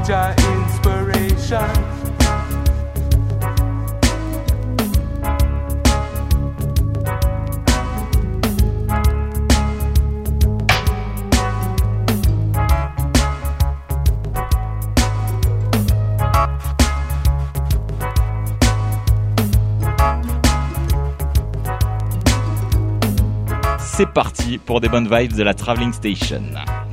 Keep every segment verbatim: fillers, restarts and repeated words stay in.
Jah inspiration. C'est parti pour des bonnes vibes de la Traveling Station.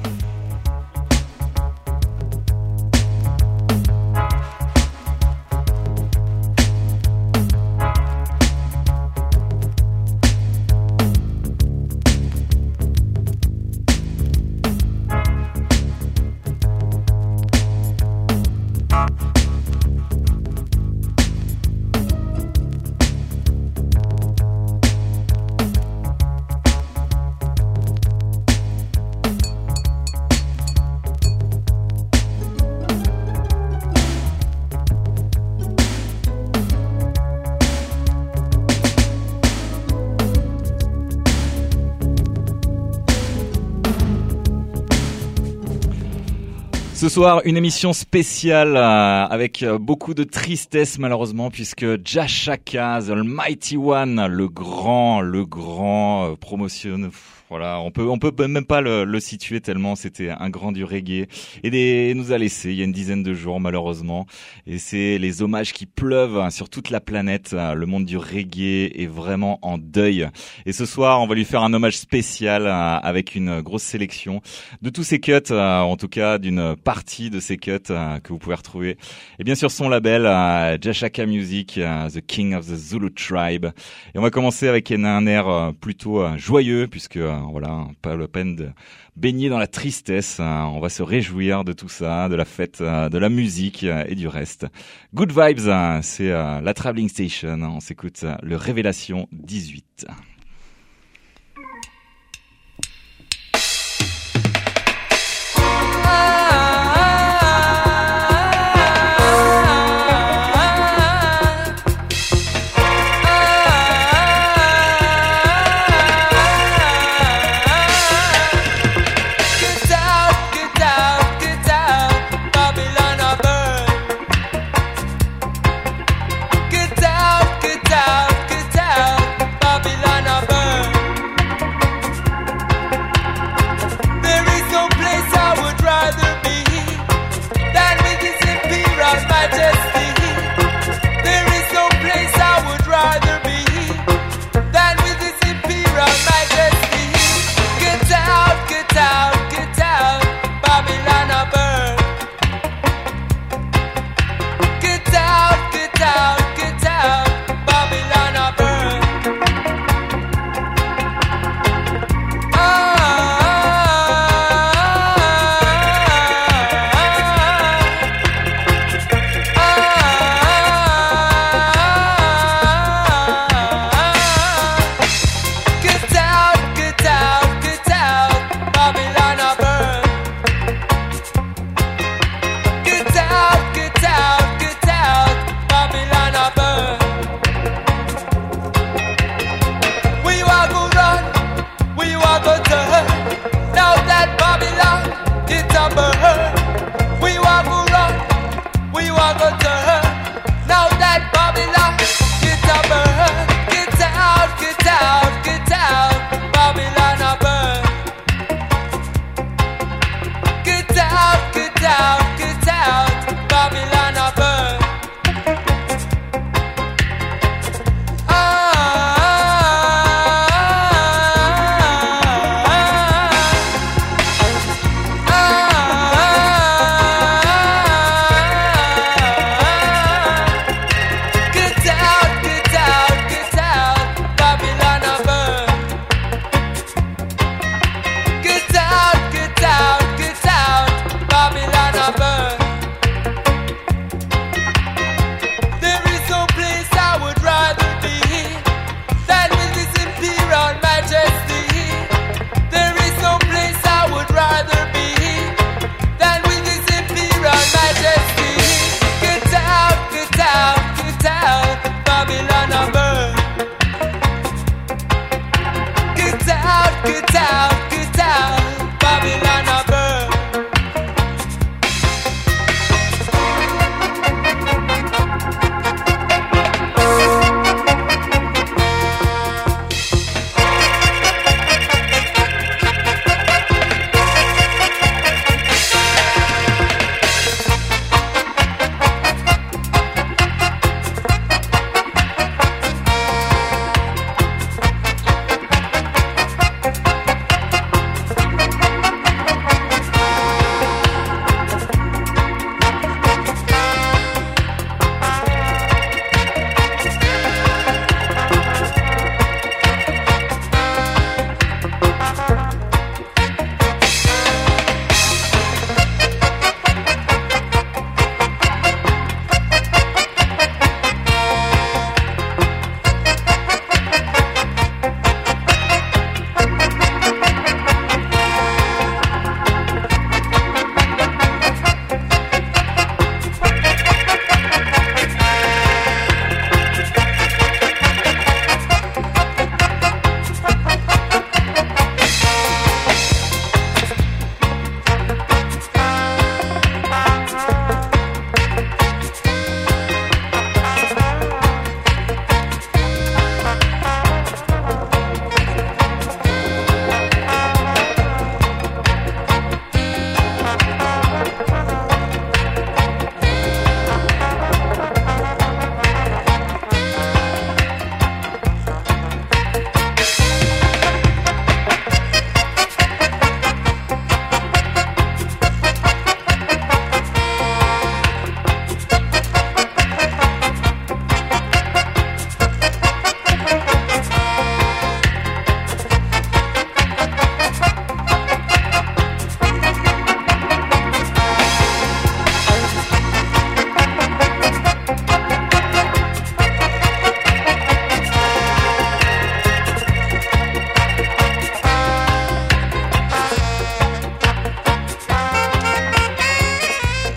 Ce soir, une émission spéciale euh, avec euh, beaucoup de tristesse malheureusement puisque Jah Shaka, The Almighty One, le grand, le grand euh, promotion. Voilà, on peut, on peut même pas le, le situer tellement c'était un grand du reggae et des, nous a laissé il y a une dizaine de jours malheureusement. Et c'est les hommages qui pleuvent sur toute la planète. Le monde du reggae est vraiment en deuil. Et ce soir, on va lui faire un hommage spécial avec une grosse sélection de tous ces cuts, en tout cas d'une partie de ces cuts que vous pouvez retrouver. Et bien sûr son label, Jah Shaka Music, The King of the Zulu Tribe. Et on va commencer avec un air plutôt joyeux puisque voilà, pas la peine de baigner dans la tristesse. On va se réjouir de tout ça, de la fête, de la musique et du reste. Good Vibes, c'est la Traveling Station. On s'écoute le Révélation dix-huit. Babylon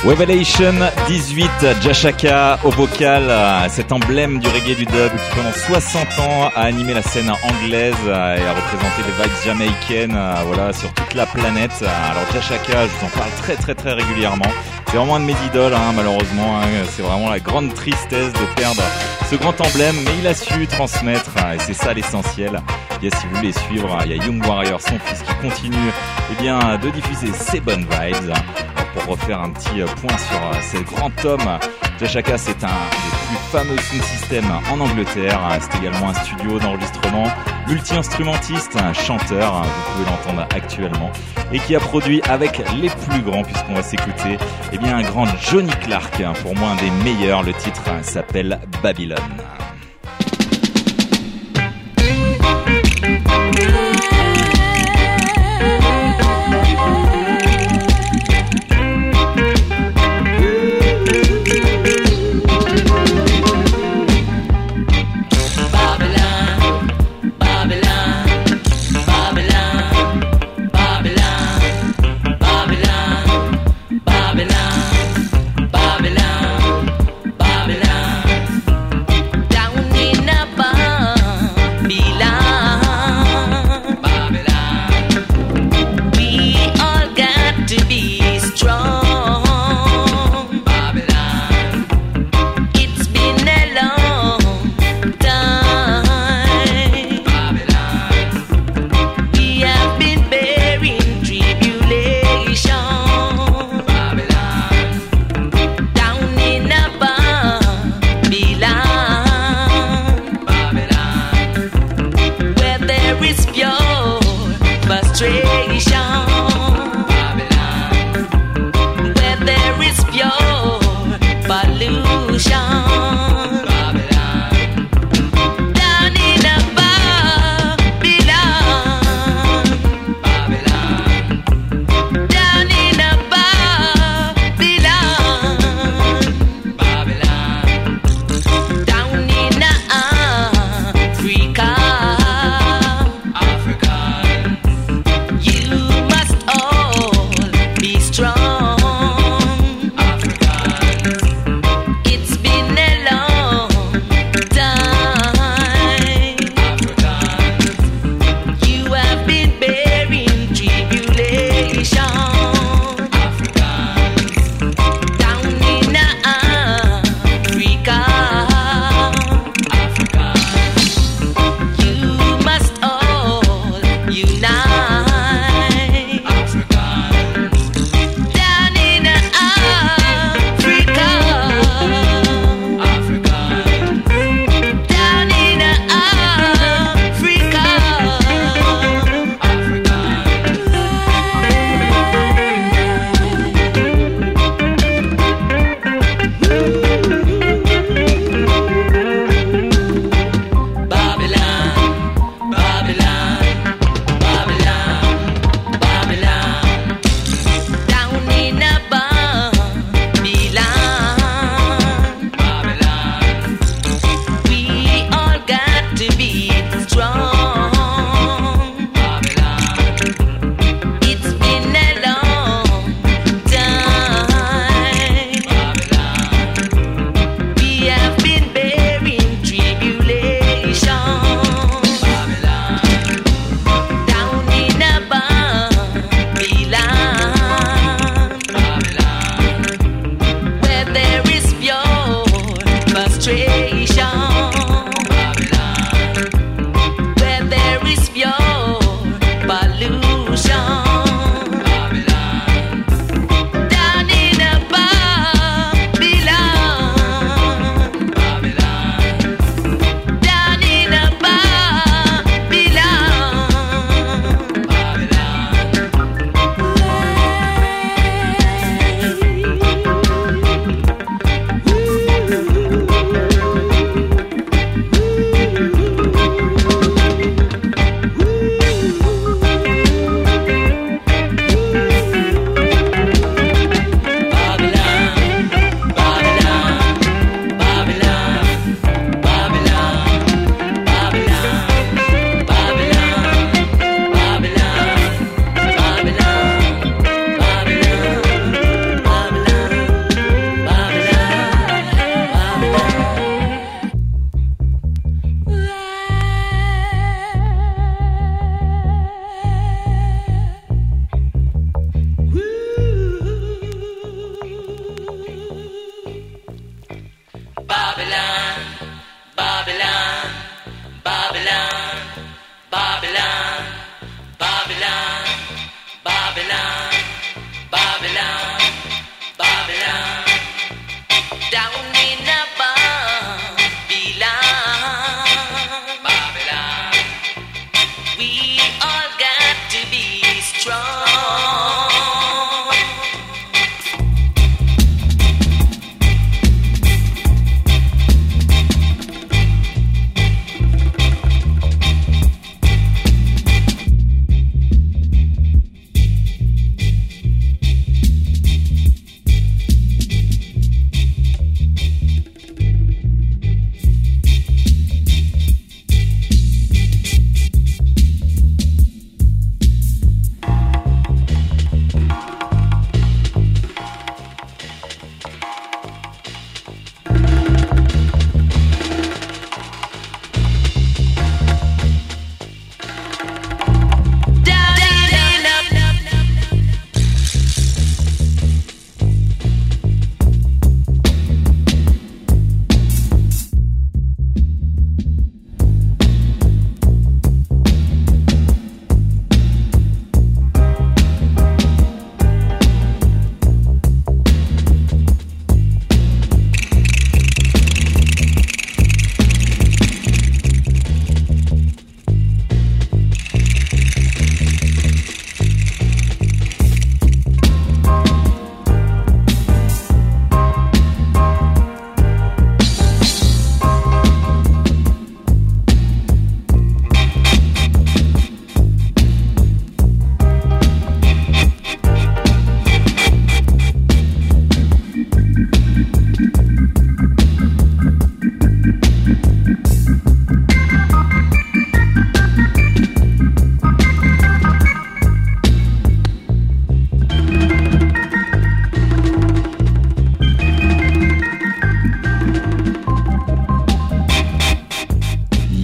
Revelation dix-huit, Jashaka au vocal, cet emblème du reggae du dub qui pendant soixante ans a animé la scène anglaise et a représenté les vibes jamaïcaines, voilà, sur toute la planète. Alors Jashaka, je vous en parle très très très régulièrement. C'est vraiment un de mes idoles, hein, malheureusement. Hein, c'est vraiment la grande tristesse de perdre ce grand emblème, mais il a su transmettre, et c'est ça l'essentiel. Et si vous voulez suivre, il y a Young Warrior, son fils, qui continue eh bien, de diffuser ses bonnes vibes. Pour refaire un petit point sur ce grand homme, Jashaka, c'est un des plus fameux sound systems en Angleterre. C'est également un studio d'enregistrement, multi-instrumentiste, un chanteur, vous pouvez l'entendre actuellement, et qui a produit avec les plus grands, puisqu'on va s'écouter eh bien, un grand Johnny Clark, pour moi un des meilleurs. Le titre s'appelle Babylone. Down in a Babylon,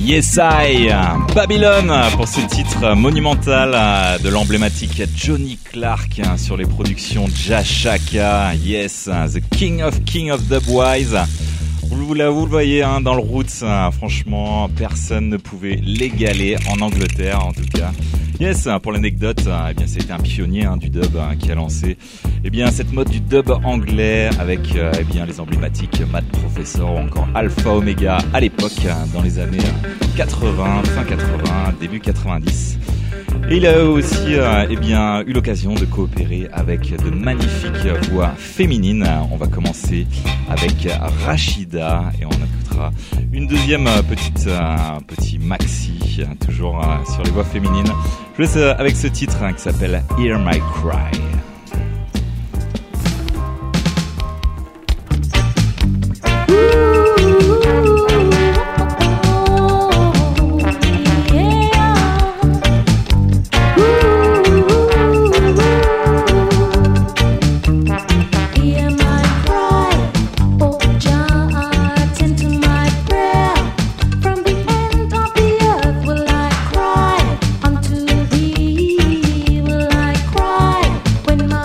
Yes I, Babylon pour ce titre monumental de l'emblématique Johnny Clark sur les productions Jashaka. Yes, the King of King of Dubwise. Vous, vous, vous le voyez hein, dans le Roots, hein, franchement, personne ne pouvait l'égaler en Angleterre en tout cas. Yes, pour l'anecdote, eh bien c'était un pionnier hein, du dub hein, qui a lancé eh bien cette mode du dub anglais avec euh, eh bien les emblématiques Mad Professor ou encore Alpha Omega à l'époque dans les années quatre-vingts, fin quatre-vingts, début quatre-vingt-dix. Et il a aussi euh, eh bien, eu l'occasion de coopérer avec de magnifiques voix féminines. On va commencer avec Rachida et on écoutera une deuxième petite euh, petit maxi, toujours euh, sur les voix féminines. Je laisse euh, avec ce titre hein, qui s'appelle Hear My Cry. When my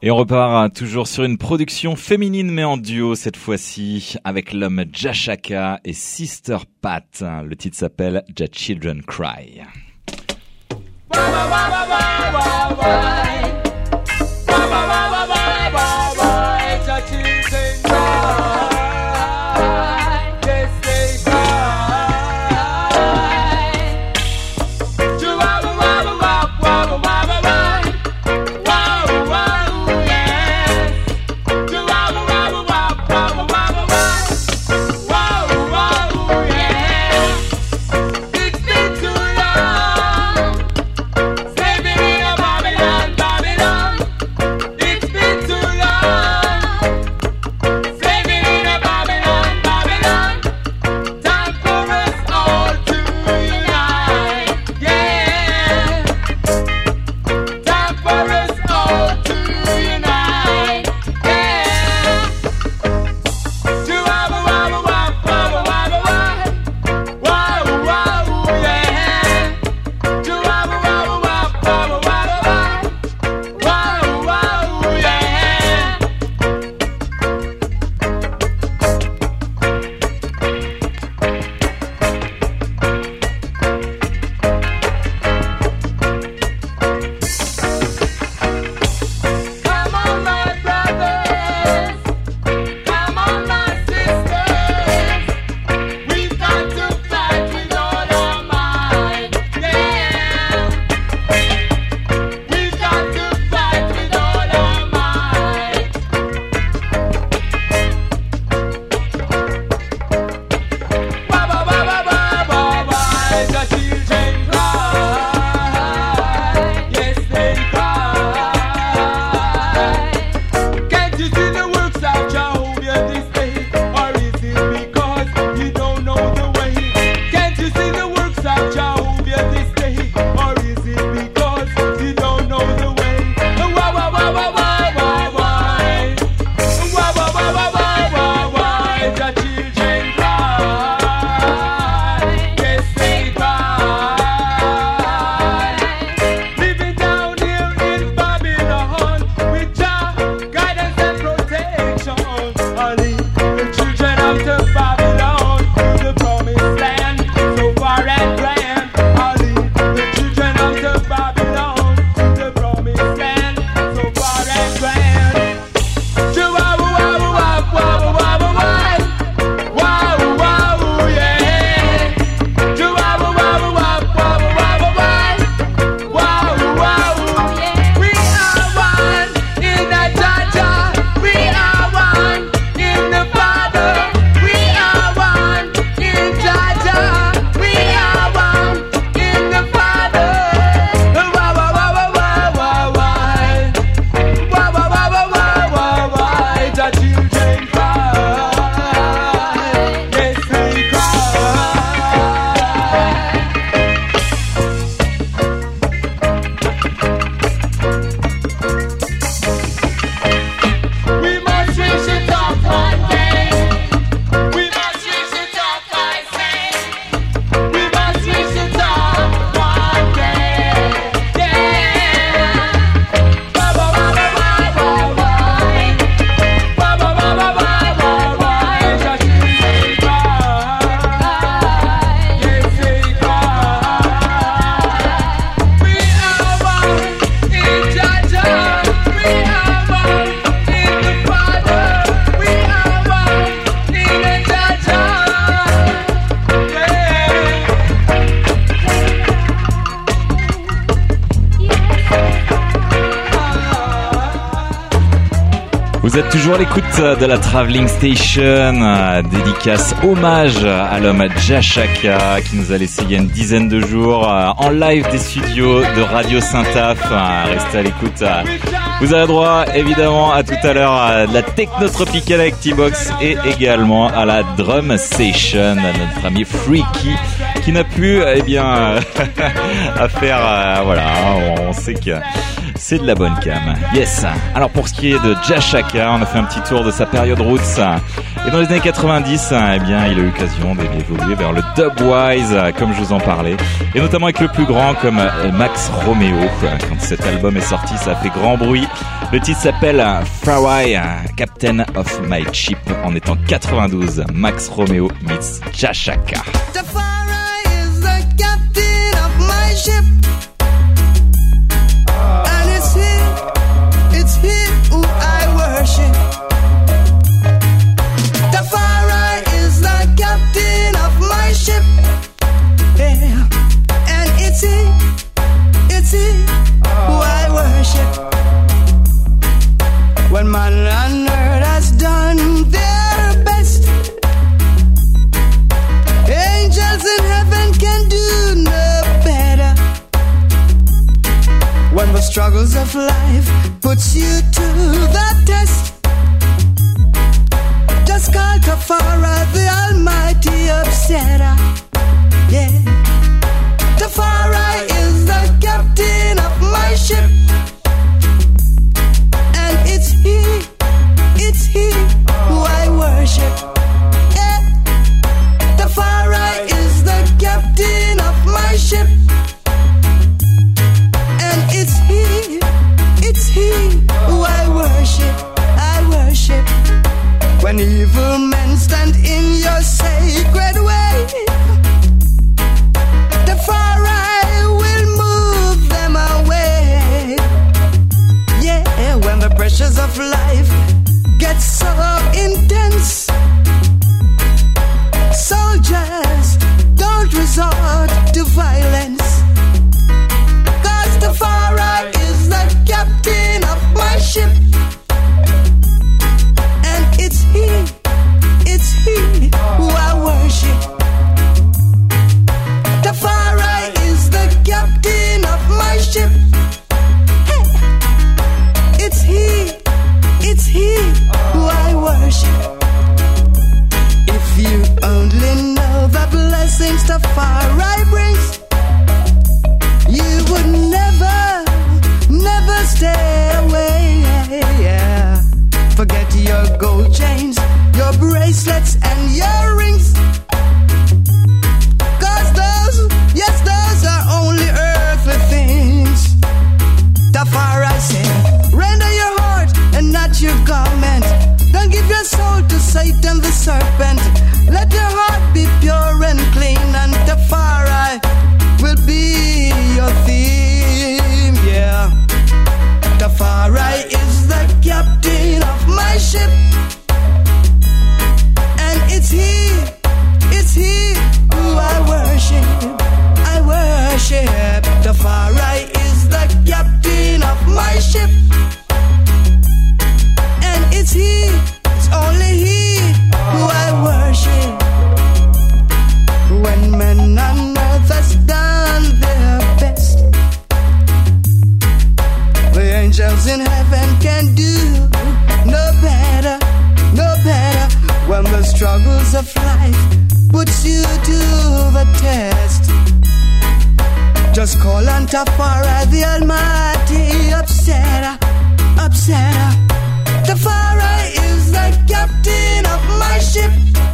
Et on repart toujours sur une production féminine mais en duo cette fois-ci avec l'homme Jashaka et Sister Pat. Le titre s'appelle The Children Cry. Vous êtes toujours à l'écoute de la Traveling Station, dédicace hommage à l'homme Jashaka qui nous a laissé il y a une dizaine de jours en live des studios de Radio Saint-Af. Restez à l'écoute. Vous avez droit évidemment à tout à l'heure à de la techno tropicale avec T-Box et également à la drum session à notre ami Freaky qui n'a plus eh bien à faire. Voilà, on sait que C'est de la bonne cam. Yes. Alors pour ce qui est de Jashaka, on a fait un petit tour de sa période roots. Et dans les années quatre-vingt-dix, eh bien, il a eu l'occasion d'évoluer vers le dubwise, comme je vous en parlais. Et notamment avec le plus grand, comme Max Romeo. Quand cet album est sorti, ça a fait grand bruit. Le titre s'appelle Farai, Captain of My Ship. On est en quatre-vingt-douze. Max Romeo meets Jashaka. The Farai is the captain of my ship. And it's him, it's him who I worship. The Farai is the captain of my ship. Yeah. And it's him, it's him who I worship. When man on earth has done their best, angels in heaven can do no better. When the struggles of life puts you to the test, just call Tafara, the almighty upsetter. Yeah, Tafara is the captain of my ship. And it's he, it's he who I worship. Yeah, Tafara is the captain of my ship. And it's he, it's he who I worship, I worship. When evil men stand in your sacred way, Tafara will move them away. Yeah, when the pressures of life get so intense, soldiers don't resort to violence. Cause Tafara is the captain of my ship. And it's he, it's he who I worship. Tafara is the captain of my ship. Hey, it's he, it's he who I worship. If you only know the blessings Tafara brings, you would never, never stay away. Yeah. Forget your gold chains, your bracelets and your rings. Cause those, yes, those are only earthly things. Tafara said, render your heart and not your garment. Don't give your soul to Satan the serpent. Let your heart be pure and clean, and Tafara will be your theme. Yeah, Tafara is the captain of my ship. And it's he, it's he who I worship, I worship. Tafara is the captain of my ship. And it's he, it's only he who I worship. When men on earth has done their best, the angels in heaven can do no better, no better. When the struggles of life puts you to the test, just call on Tafara, the almighty upsetter, upsetter. Tafara is the captain of my ship.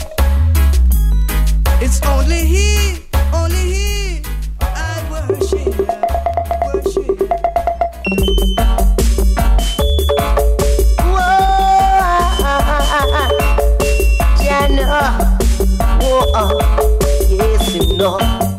It's only he, only he I worship, worship. Whoa, Jana, whoa, yes you know.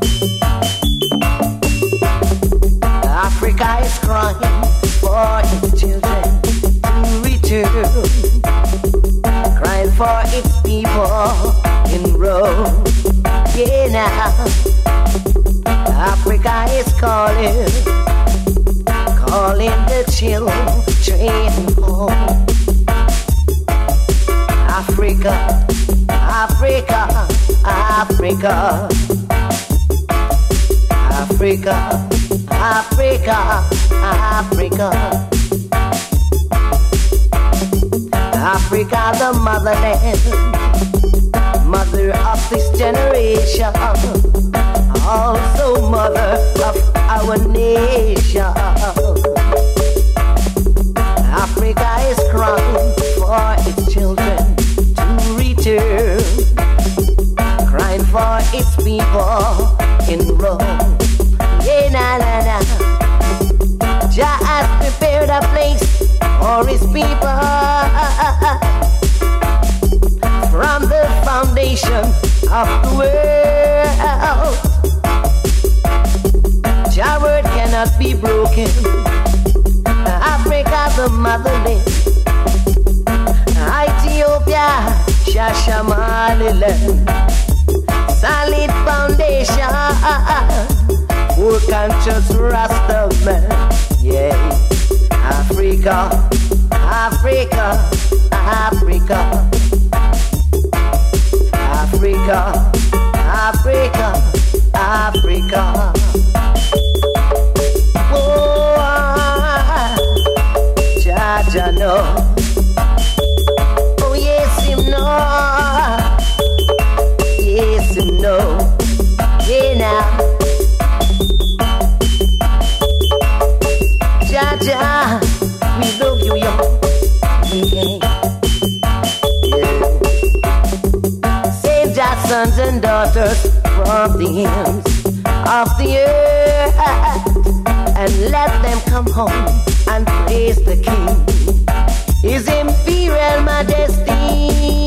Africa is crying for its children to return, crying for its people in Rome. Yeah, now Africa is calling, calling the children home. Africa, Africa, Africa, Africa, Africa, Africa, Africa, the motherland, mother of this generation, also mother of our nation. Africa is crying for its children to return, crying for its people in Rome. Yeah, na na na. Jah has prepared a place for his people from the foundation of the world. Jah word cannot be broken. Africa, the motherland. Ethiopia, Shashamaliland. Solid foundation for conscious Rasta man. Yeah, Africa, Africa, Africa, Africa, Africa, Africa. Oh, Jah Jah know. Oh yes, him know. Yes, him know. Yeah now. Jah Jah, we love you, yo. Yeah. Yeah. Save Jah sons and daughters from the ends of the earth, and let them come home and praise the King, His Imperial Majesty,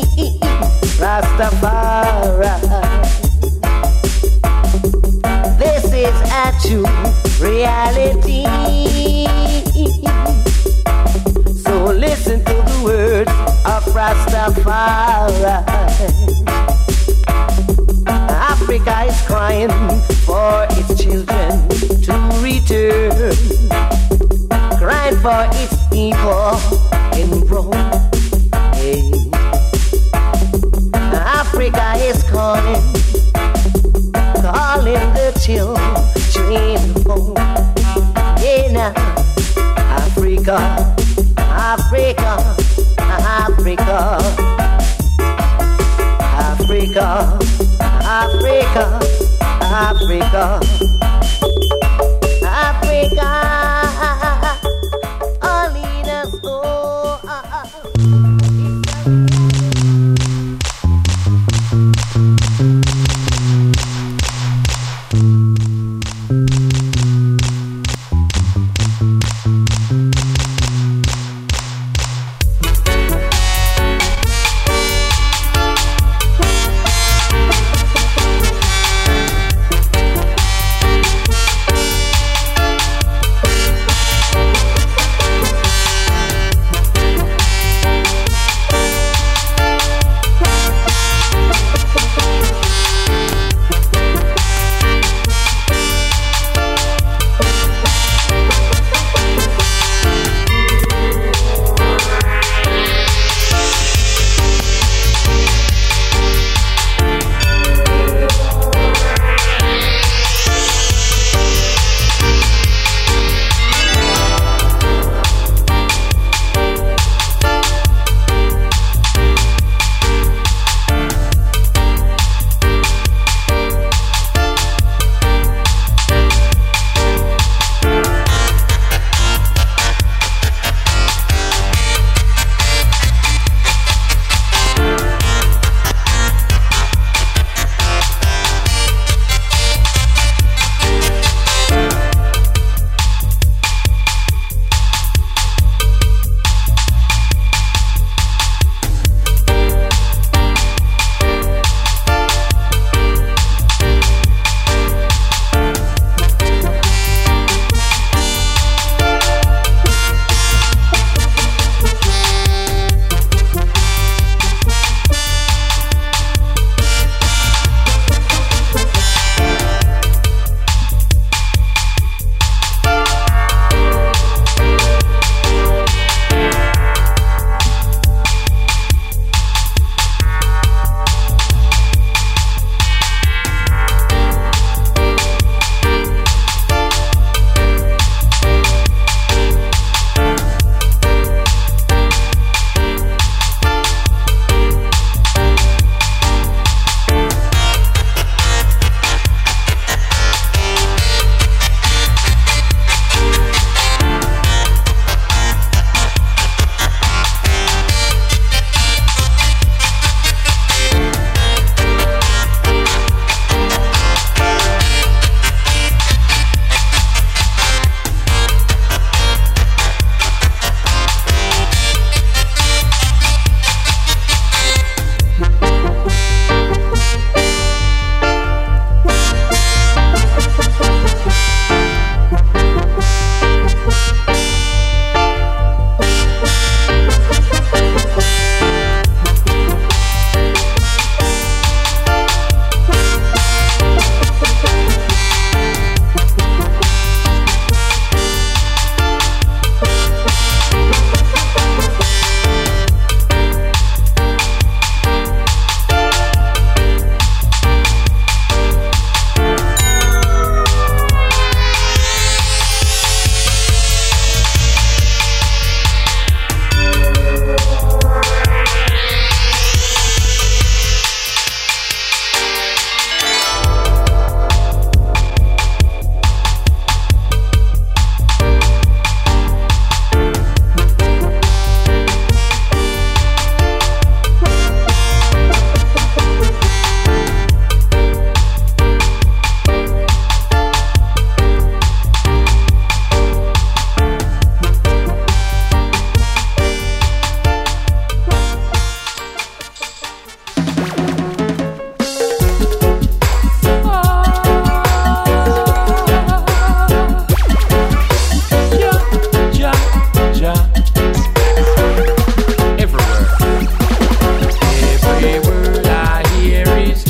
Rastafari. This is a true reality. So listen to the words of Rastafari. Africa is crying for its children to return, crying for its people in Rome. Hey. Africa is calling, calling the children home. Yeah, now, Africa, Africa, Africa, Africa, Africa, Africa, Africa, all leaders, oh, uh, uh.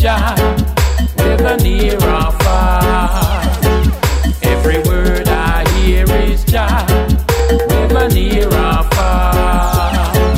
Jah, whether near or far. Every word I hear is Jah, whether near or far.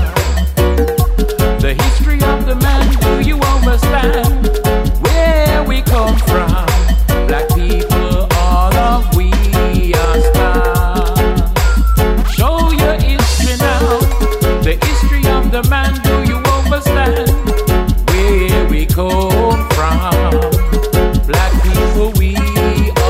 The history of the man, do you understand where we come from? Black people, all of we are stars. Show your history now, the history of the man, do you understand where we come from? Black people, we are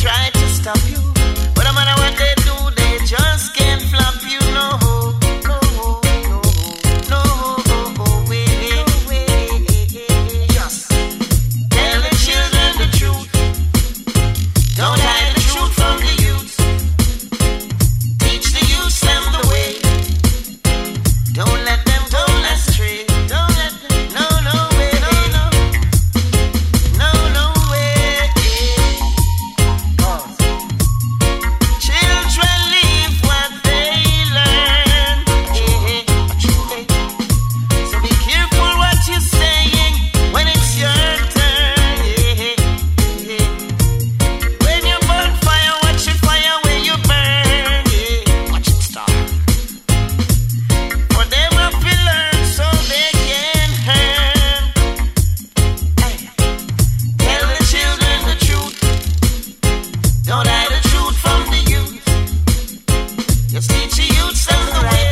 try to stop you, but no matter what they do, they just can't flop you. No, no, no, no way, no way. Just tell the children the truth. Don't hide the truth from the youth. Teach the youth them the way. Don't let them go astray. Don't let them. No, no way. No, no. No, no way. Children leave what they learn. So be careful what you're saying when it's your turn. When you burn fire, watch it fire where you burn. Watch it stop. For them have to learn so they can learn. Hey, tell the children the truth. Don't hide the truth from the youth. Just teach the youth them the way.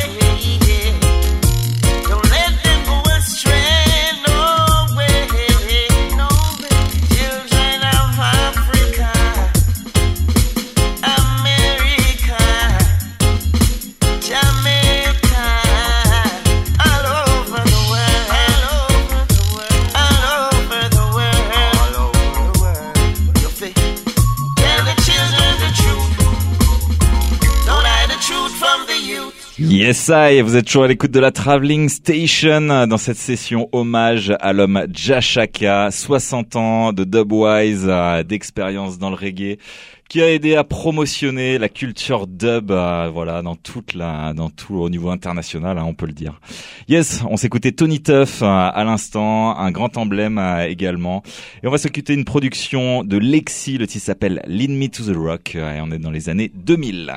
Don't let them go astray. No way, no way. Children of Africa, America, Jamaica, all over the world, all over the world, all over the world, all over the world. You feel? Tell the children the truth. Don't hide the truth from the youth. Yes, I, vous êtes toujours à l'écoute de la Traveling Station dans cette session hommage à l'homme Jashaka, soixante ans de dubwise, euh, d'expérience dans le reggae, qui a aidé à promotionner la culture dub, euh, voilà, dans toute la, dans tout au niveau international, hein, on peut le dire. Yes, on s'écoutait Tony Tuff euh, à l'instant, un grand emblème euh, également, et on va s'écouter une production de Lexi, le titre s'appelle Lead Me to the Rock, euh, et on est dans les années deux mille.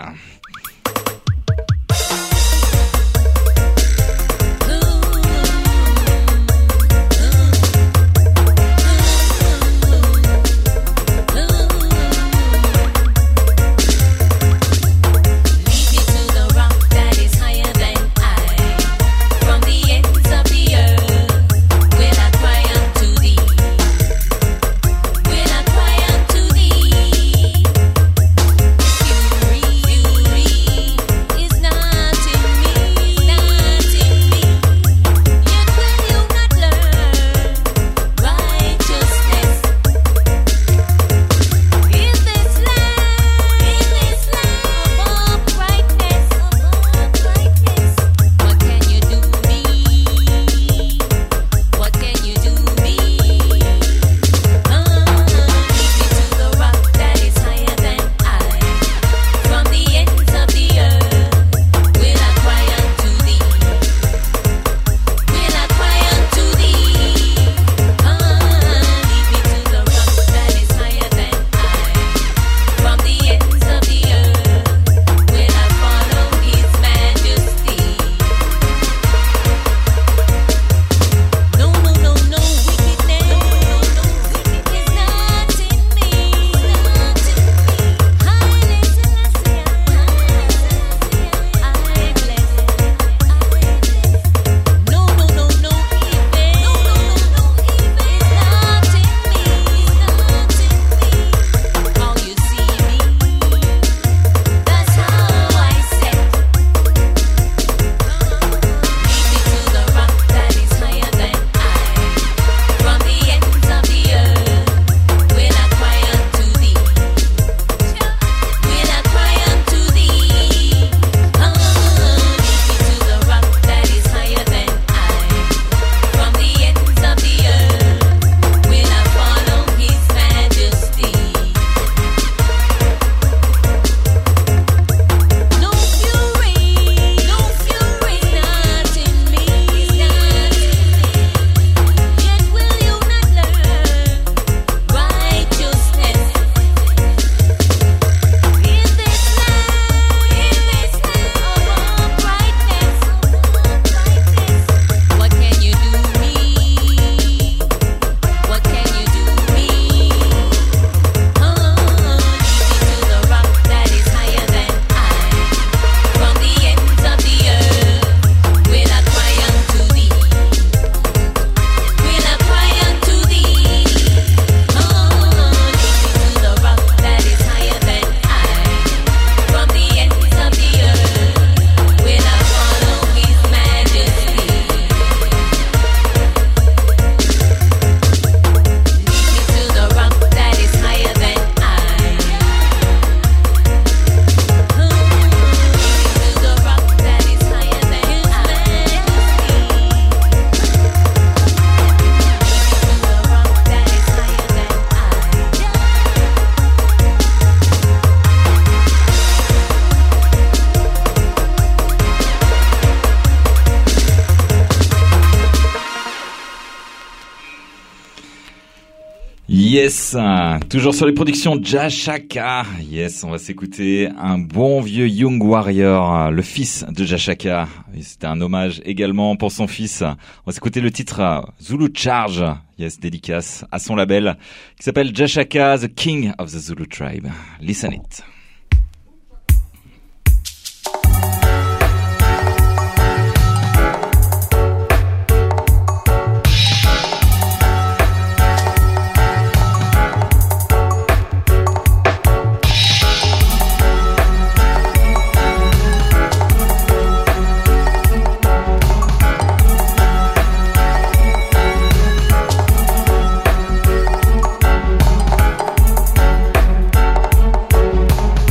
You Yes, toujours sur les productions Jashaka. Yes, on va s'écouter un bon vieux Young Warrior, le fils de Jashaka. C'était un hommage également pour son fils. On va s'écouter le titre Zulu Charge. Yes, dédicace à son label qui s'appelle Jashaka, the King of the Zulu Tribe. Listen it. Thank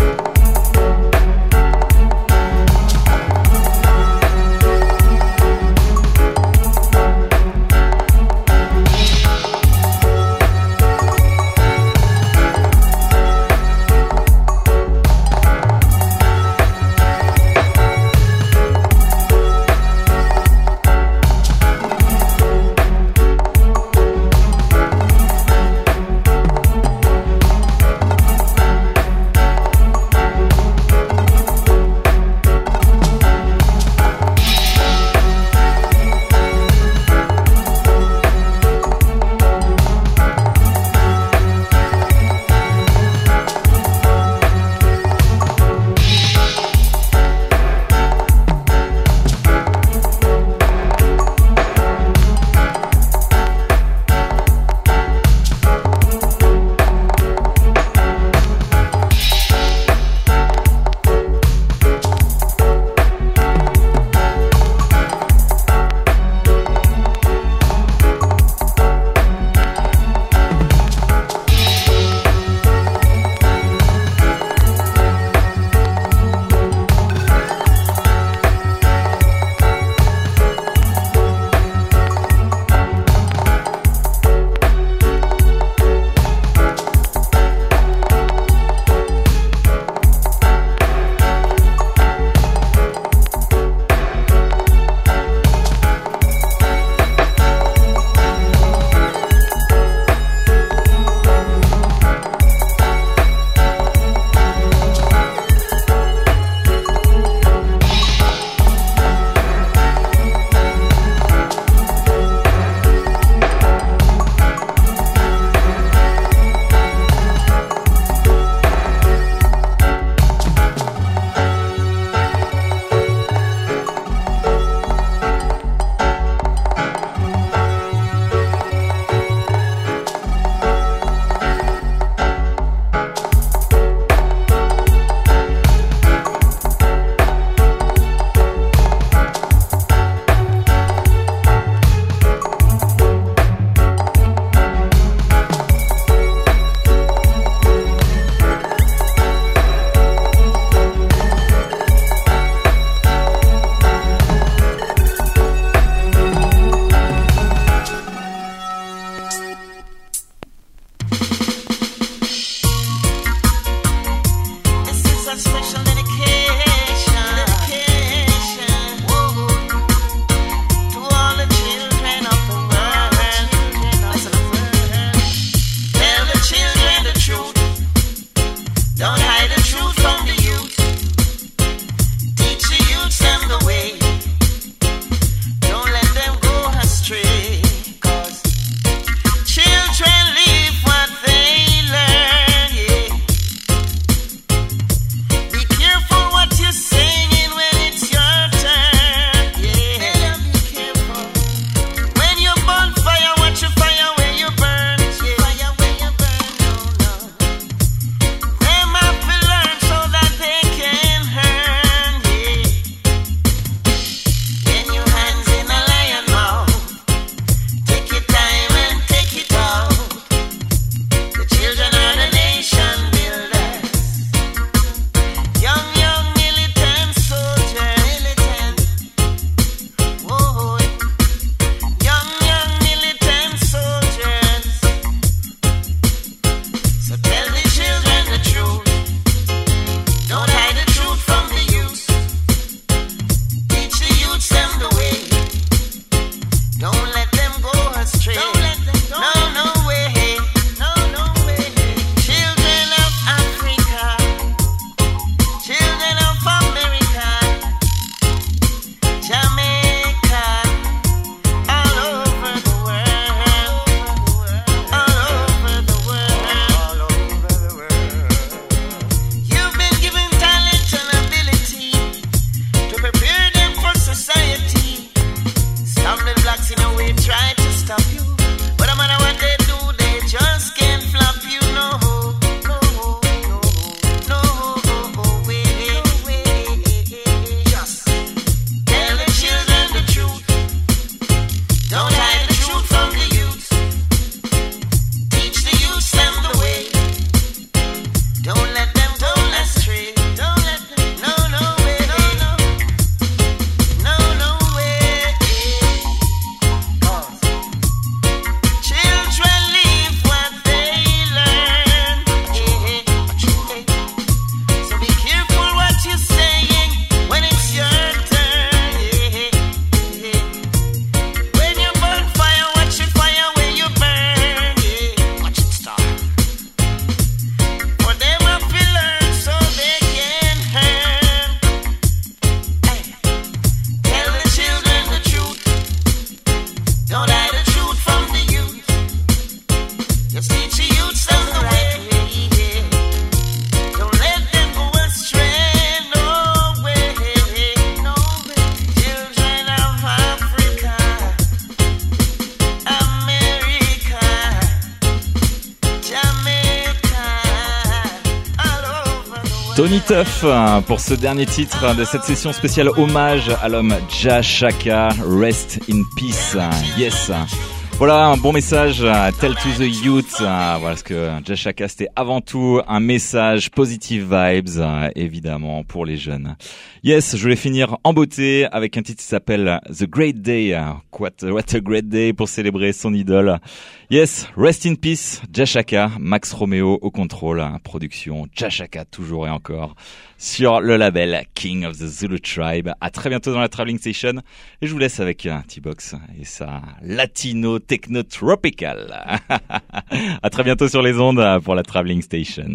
Tony Tuff pour ce dernier titre de cette session spéciale hommage à l'homme Jah Shaka, Rest in Peace. Yes. Voilà un bon message, tell to the youth. Voilà, parce que Jah Shaka c'était avant tout un message positive vibes, évidemment pour les jeunes. Yes, je voulais finir en beauté avec un titre qui s'appelle The Great Day. What, what a great day pour célébrer son idole. Yes, rest in peace, Jah Shaka, Max Romeo au contrôle, production Jah Shaka toujours et encore sur le label King of the Zulu Tribe. À très bientôt dans la Traveling Station et je vous laisse avec T-Box et sa Latino Techno Tropical. À très bientôt sur les ondes pour la Traveling Station.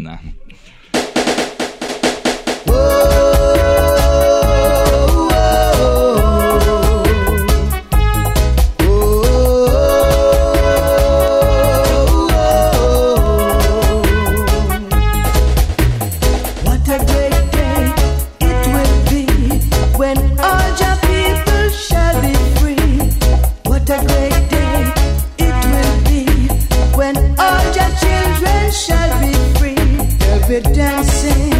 Dancing